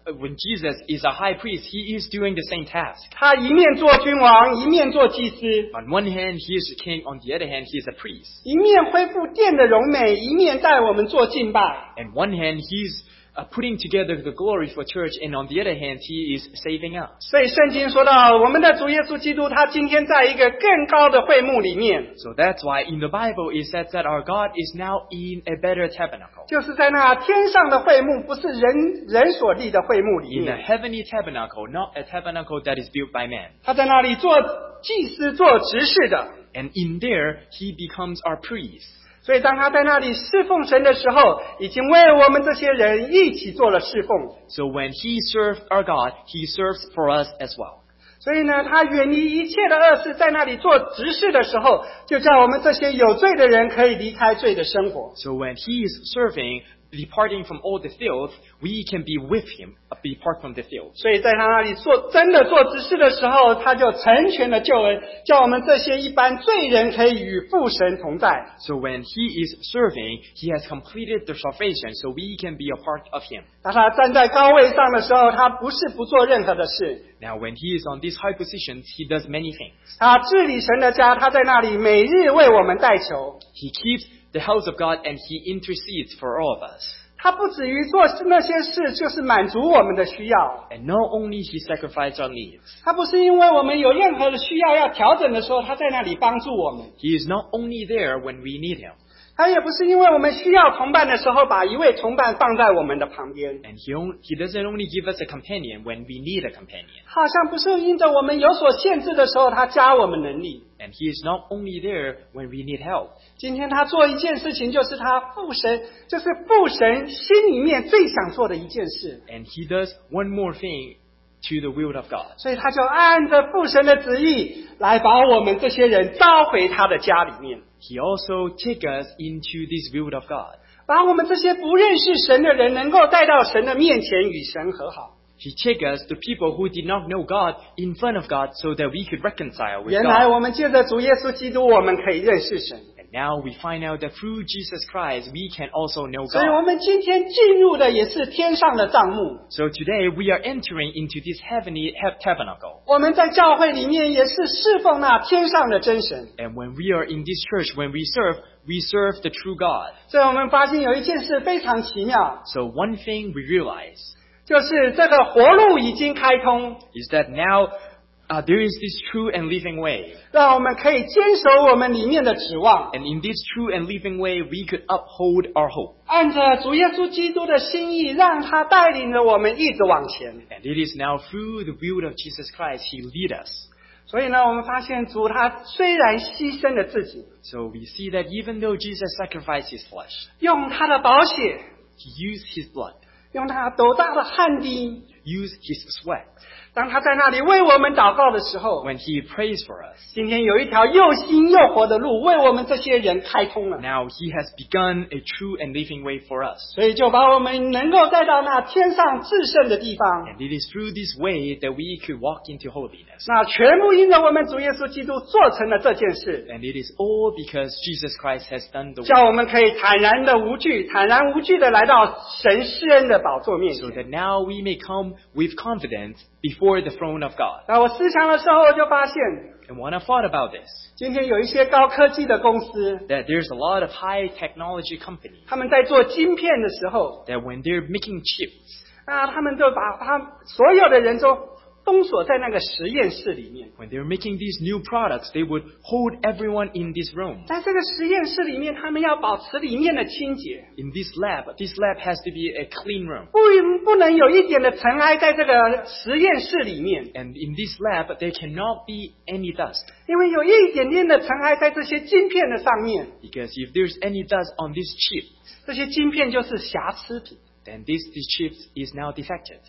when Jesus is a high priest, he is doing the same task. 他一面做君王，一面做祭司。 On one hand, he is a king. On the other hand, he is a priest. 一面恢复殿的荣美，一面带我们做敬拜。 On one hand, he's uh, putting together the glory for church, and on the other hand, he is saving us. 所以圣经说到，我们的主耶稣基督，他今天在一个更高的会幕里面。 So that's why in the Bible it says that our God is now in a better tabernacle. 就是在那天上的会幕，不是人人所立的会幕里 In the 面。 heavenly tabernacle, not a tabernacle that is built by man. 他在那里做祭司、做执事的。 And in there, he becomes our priest. 所以当他在那里侍奉神的时候，已经为我们这些人一起做了侍奉。 So when he served our God, he serves for us as well. 所以呢，他远离一切的恶事，在那里做执事的时候，就叫我们这些有罪的人可以离开罪的生活。 So when he is serving, departing from all the filth, we can be with him, depart from the filth. 所以在他那里做真的做执事的时候，他就成全了救恩，叫我们这些一般罪人可以与父神同在。 So when he is serving, he has completed the salvation, so we can be a part of him. 当他站在高位上的时候，他不是不做任何的事。 Now when he is on these high positions, he does many things. 他治理神的家，他在那里每日为我们代求。 He keeps the house of God and he intercedes for all of us. 他不止于做那些事，就是满足我们的需要。 And not only he sacrificed our needs. 他不是因为我们有任何的需要要调整的时候，他在那里帮助我们。 He is not only there when we need him. 他也不是因为我们需要同伴的时候，把一位同伴放在我们的旁边。 And he, only, he doesn't only give us a companion when we need a companion. 好像不是因着我们有所限制的时候，他加我们能力。 And he is not only there when we need help. 今天他做一件事情，就是他父神，就是父神心里面最想做的一件事。 And he does one more thing to the will of God. 所以他就按着父神的旨意，来把我们这些人招回他的家里面。 He also takes us into this will of God. 把我们这些不认识神的人，能够带到神的面前，与神和好。 He takes us, the people who did not know God, in front of God, so that we could reconcile with 原来 God. 我们借着主耶稣基督，我们可以认识神。 And now we find out that through Jesus Christ, we can also know 所以我 God. 们今天进入的也是天上的帐幕。 So today we are entering into this heavenly tabernacle. 我们在教会里面也是侍奉那天上的真神。 And when we are in this church, when we serve, we serve the true God. 所以我们发现有一件事非常奇妙， So one thing we realize 就是这个活路已经开通， is that now uh, there is this true and living way. 让我们可以坚守我们里面的指望， And in this true and living way, we could uphold our hope. 按着主耶稣基督的心意，让他带领着我们一直往前。 And it is now through the will of Jesus Christ, He leads us. 所以呢，我们发现主他虽然牺牲了自己， So we see that even though Jesus sacrificed His flesh, 用他的宝血， He used His blood, 用他斗大的汗滴， used His sweat. 当他在那里为我们祷告的时候， When He prays for us, 今天有一条又新又活的路为我们这些人开通了， now He has begun a true and living way for us. 所以就把我们能够带到那天上至圣的地方。 And it is through this way that we could walk into holiness. 那全部因着我们主耶稣基督做成了这件事， And it is all because Jesus Christ has done the 叫 work. 我们可以坦然的无惧、坦然无惧的来到神施恩的宝座面 So 前。 that now we may come with confidence before the throne of God. 那我思想的时候，我就发现， And when I thought about this, 今天有一些高科技的公司， that there's a lot of high technology companies 他们在做晶片的时候， that when they're making chips, 那他们就把他所有的人都封锁在那个实验室里面。 when they're making these new products, they would hold everyone in this room. 在这个实验室里面，他们要保持里面的清洁， In this lab, this lab has to be a clean room. 不不能有一点的尘埃在这个实验室里面， And in this lab, there cannot be any dust. 因为有一点点的尘埃在这些晶片的上面， Because if there's any dust on this chip, 这些晶片就是瑕疵品。 then this, this chip is now defective.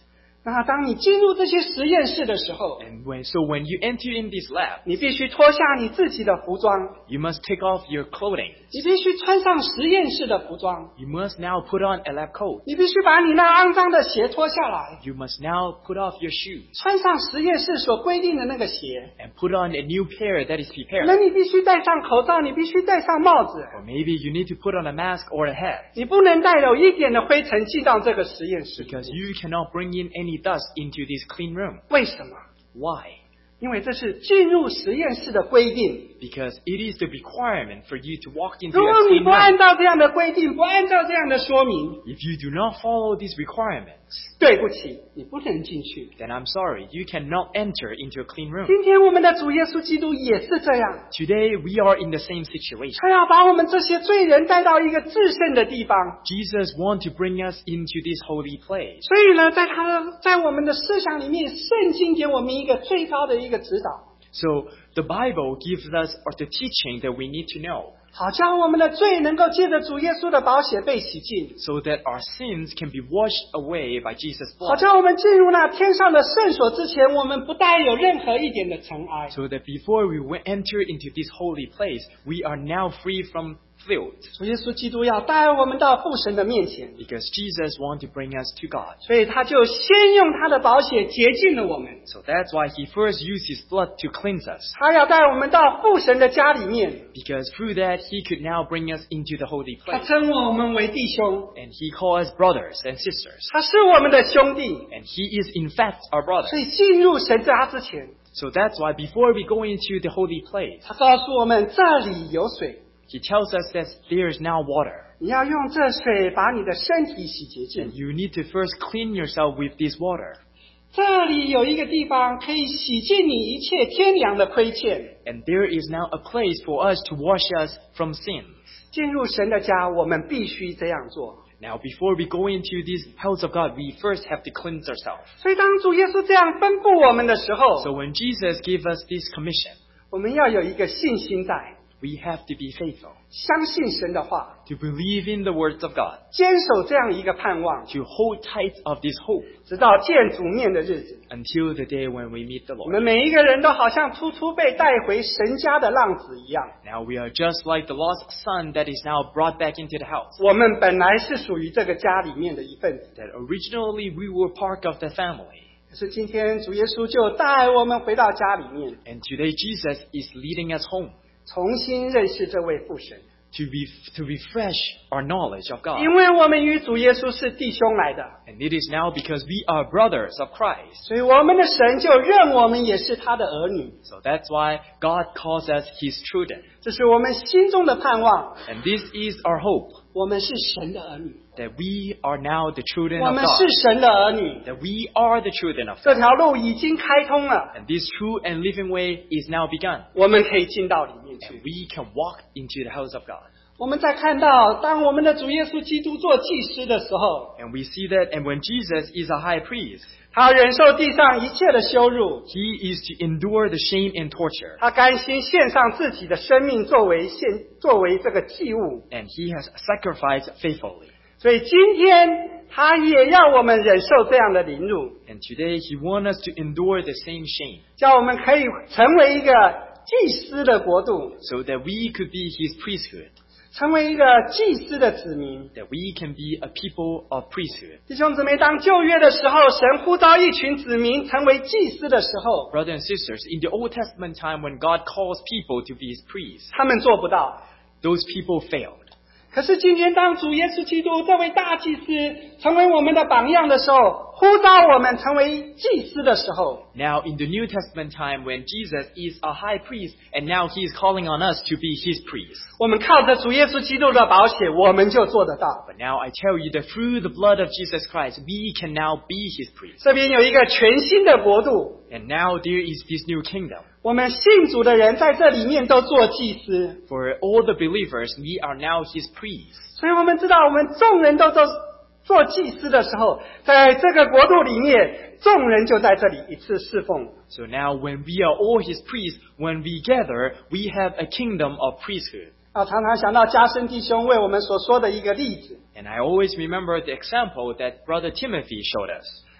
那当你进入这些实验室的时候 And when, so when you enter in this lab, 你必须脱下你自己的服装 you must take off your clothing. 你必须穿上实验室的服装 You must now put on a lab coat. 你必须把你那肮脏的鞋脱下来 You must now put off your shoes 穿上实验室所规定的那个鞋 and put on a new pair that is 可 prepared. 能你必须戴上口罩你必须戴上帽子 Or maybe you need to put on a mask or a hat 你不能带有一点的灰尘进到这个实验室 because you cannot bring in any dust into this clean room. 为什么 Why? 因为这是进入实验室的规定 Because it is the requirement for you to walk into 如果 a 你 clean 不按 room. 照这样的规定不按照这样的说明 If you do not follow these requirements, 对不起你不能进去 then I'm sorry, you cannot enter into a clean room. 今天我们的主耶稣基督也是这样 Today we are in the same situation. 他要把我们这些罪人带到一个至圣的地方 Jesus wants to bring us into this holy place. 所以呢在他在我们的思想里面圣经给我们一个最高的一个指导 So the Bible gives us the teaching that we need to know 好叫我们的罪能够借着主耶稣的宝血被洗净 so that our sins can be washed away by Jesus' 好 blood. 叫我们进入那天上的圣所之前我们不带有任何一点的尘埃 So that before we will enter into this holy place, we are now free from filth. 主耶稣基督要带我们到父神的面前 Because Jesus wants to bring us to God. 所以他就先用他的宝血洁净了我们 So that's why he first used his blood to cleanse us. 他要带我们到父神的家里面 Because through that, he could now bring us into the holy 他 place. 称我们为弟兄 And he calls us brothers and sisters. 他是我们的兄弟 And he is in fact our brother. 所以进入神家之前 So that's why before we go into the holy place, 他告诉我们这里有水 he tells us that there is now water. 你要用这水把你的身体洗洁净 And you need to first clean yourself with this water. 这里有一个地方可以洗净你一切天良的亏欠 And there is now a place for us to wash us from sins. 进入神的家我们必须这样做 Now, before we go into this house of God, we first have to cleanse ourselves. 所以当主耶稣这样吩咐我们的时候 So when Jesus gave us this commission, 我们要有一个信心在 we have to be faithful, 相信神的话 to believe in the words of God, 坚守这样一个盼望 to hold tight of this hope 直到见主面的日子 until the day when we meet the 我 Lord. 们每一个人都好像突突被带回神家的浪子一样 Now we are just like the lost son that is now brought back into the house. 我们本来是属于这个家里面的一份子 That originally we were part of the family. 可是今天主耶稣就带我们回到家里面 And today Jesus is leading us home 重新认识这位父神 to, be, to refresh our knowledge of God. 因为我们与主耶稣是弟兄来的 And it is now because we are brothers of Christ. 所以我们的神就认我们也是他的儿女 So that's why God calls us His children. 这是我们心中的盼望 And this is our hope, 我们是神的儿女 that we are now the children 我 of 们 God. 是神的儿女 That we are the children of 这 God. 条路已经开通了 And this true and living way is now begun. 我们可以进到里面 And 去 we can walk into the house of God. 我们在看到当我们的主耶稣基督做祭司的时候 And we see that, and when Jesus is a high priest, 他忍受地上一切的羞辱 He is to endure the shame and torture. 他甘心献上自己的生命作为献作为这个祭物 And He has sacrificed faithfully. 所以今天他也要我们忍受这样的凌辱 And today He wants us to endure the same shame, 叫我们可以成为一个祭司的国度 so that we could be His priesthood, 成为一个祭司的子民 that we can be a people of priesthood. 弟兄姊妹当旧约的时候神呼召一群子民成为祭司的时候 Brothers and sisters, in the Old Testament time when God calls people to be His priests, 他们做不到 those people failed. 可是今天当主耶稣基督这位大祭司成为我们的榜样的时候呼召我们成为祭司的时候 Now in the New Testament time when Jesus is a high priest and now He is calling on us to be His priests. 我们靠着主耶稣基督的宝血我们就做得到 But now I tell you that through the blood of Jesus Christ, we can now be His priests. 这边有一个全新的国度 And now there is this new kingdom. 我们信主的人在这里面都做祭司 For all the believers, we are now His priests. 所以我们知道我们众人都做做祭司的时候在这个国度里面众人就在这里一次侍奉 So now when we are all His priests, when we gather, we have a kingdom of priesthood. 啊，常常想到加深弟兄为我们所说的一个例子 And I always remember the example that Brother Timothy showed us.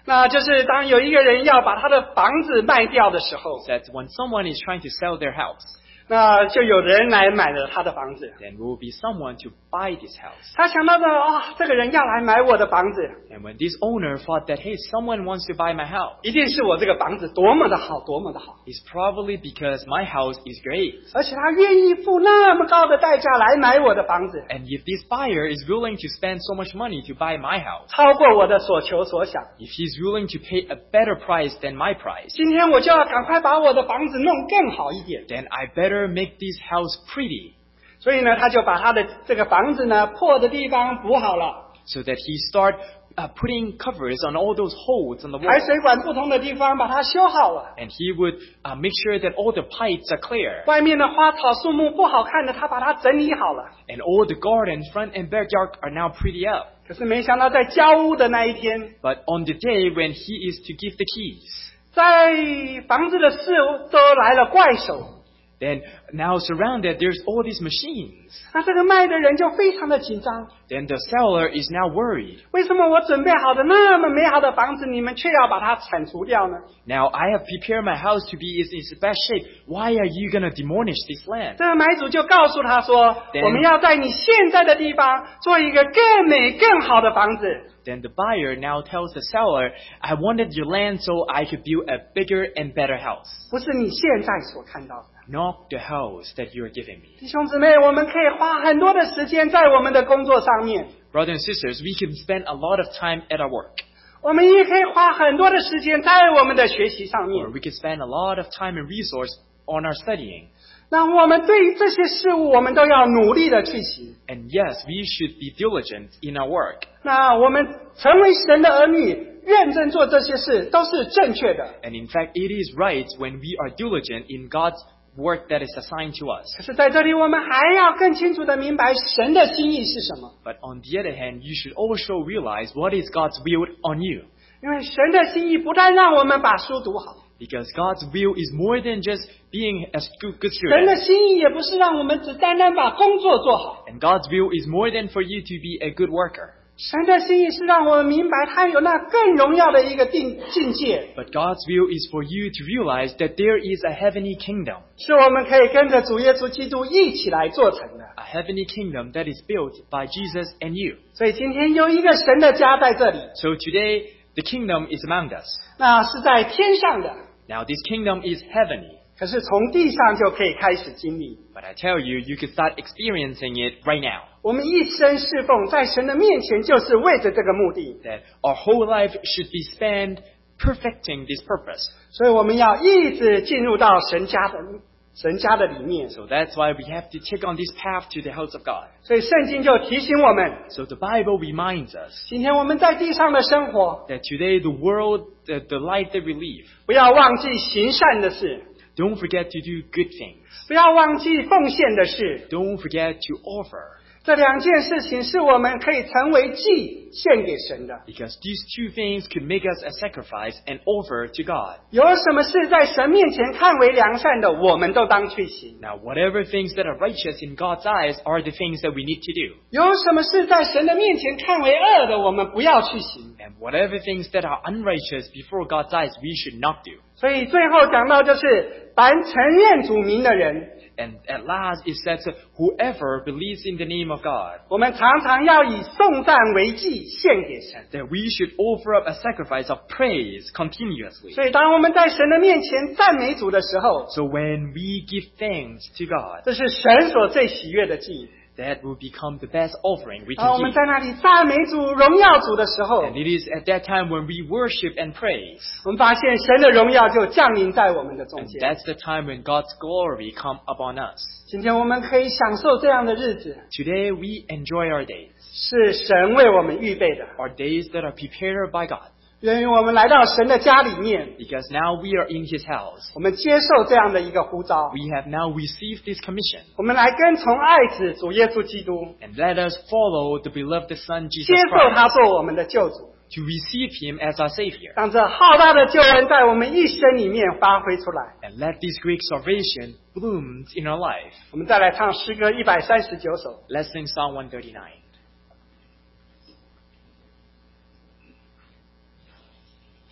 那就是当有一个人要把他的房子卖掉的时候 That when someone is trying to sell their house, 那就有人来买了他的房子。 then will be someone to buy this house. 他想到的啊、哦，这个人要来买我的房子， And when this owner thought that, hey, someone wants to buy my house, 一定是我这个房子多么的好，多么的好， it's probably because my house is great. 而且他愿意付那么高的代价来买我的房子， And if this buyer is willing to spend so much money to buy my house, 超过我的所求所想， if he's willing to pay a better price than my price, 今天我就要赶快把我的房子弄更好一点。 then I better make this house pretty. 所以呢，他就把他的这个房子呢破的地方补好了， So that he start uh, putting covers on all those holes on the 排 wall. 水管不同的地方把它修好了， And he would uh, make sure that all the pipes are clear. 外面的花草树木不好看的，他把它整理好了。 And all the garden, front and backyard are now pretty up. 可是没想到在交屋的那一天， But on the day when he is to give the keys, 在房子的四周来了怪手， then now surrounded, there's all these machines. 那这个卖的人就非常的紧张。 Then the seller is now worried. 为什么我准备好的那么美好的房子，你们却要把它铲除掉呢？ Now I have prepared my house to be in its best shape. Why are you going to demolish this land? 这个买主就告诉他说， Then- 我们要在你现在的地方做一个更美更好的房子。 Then the buyer now tells the seller, I wanted your land so I could build a bigger and better house. 不是你现在所看到的。 Not the house that you are giving me. 弟兄姊妹，我们可以花很多的时间在我们的工作上面， Brothers and sisters, we can spend a lot of time at our work. 我们也可以花很多的时间在我们的学习上 Or 面。 we can spend a lot of time and resource on our studying. 那我们对于这些事物，我们都要努力的去行。 And yes, we should be diligent in our work. 那我们成为神的儿女，认真做这些事，都是正确的。 And in fact, it is right when we are diligent in God's work that is assigned to us. 可是在这里，我们还要更清楚的明白神的心意是什么。 But on the other hand, you should also realize what is God's will on you. 因为神的心意不但让我们把书读好， Because God's will is more than just being a good, good 神的 student. 心意也不是让我们只单单把工作做好。 And God's will is more than for you to be a good worker. 神的心意是让我们明白，他有那更荣耀的一个境境界， But God's will is for you to realize that there is a heavenly kingdom. 是我们可以跟着主耶稣基督一起来做成的。 A heavenly kingdom that is built by Jesus and you. 所以今天有一个神的家在这里， So today, the kingdom is among us. 那是在天上的， Now this kingdom is heavenly. 可是从地上就可以开始经历。 But I tell you, you can start experiencing it right now. 我们一生侍奉在神的面前，就是为着这个目的。 That our whole life should be spent perfecting this purpose. 所以我们要一直进入到神家的神家的里面。 So that's why we have to take on this path to the house of God. 所以圣经就提醒我们， So the Bible reminds us 今天我们在地上的生活， that today the world, the, the life that we live, 不要忘记行善的事， don't forget to do good things. 不要忘记奉献的事。 Don't forget to offer. 这两件事情是我们可以成为祭献给神的。 Because these two things could make us a sacrifice and offer to God. 有什么事在神面前看为良善的，我们都当去行。 Now, whatever things that are righteous in God's eyes are the things that we need to do. 有什么事在神的面前看为恶的，我们不要去行。 And whatever things that are unrighteous before God's eyes, we should not do. 所以最后讲到就是凡承认主名的人， And at last it says, whoever believes in the name of God, 我们常常要以颂赞为祭献给神。 that we should offer up a sacrifice of praise continuously. 所以当我们在神的面前赞美主的时候， So when we give thanks to God, 这是神所最喜悦的祭。 that will become the best offering we 当我 can 们 give. 在那里赞美主、荣耀主的时候， And it is at that time when we worship and praise. 我们发现神的荣耀就降临在我们的中 And 间。 that's the time when God's glory come upon us. 今天我们可以享受这样的日子， Today we enjoy our days. 是神为我们预备的。 Our days that are prepared by God. 源于我们来到神的家里面， Because now we are in His house. 我们接受这样的一个呼召， We have now received this commission. 我们来跟从爱子主耶稣基督， And let us follow the beloved Son 接 Jesus 受他 Christ. 做我们的救主， To receive Him as our Savior. 让这浩大的救恩在我们一生里面发挥出来。 And let this great salvation bloom in our life. 我们再来唱诗歌一百三十九首。 Let's sing Psalm one thirty-nine.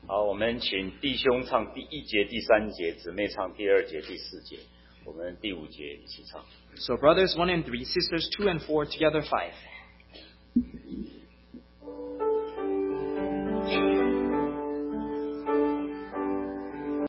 好，我们请弟兄唱第一节、第三节，姊妹唱第二节、第四节，我们第五节一起唱。 So brothers one and three, sisters two and four, together five.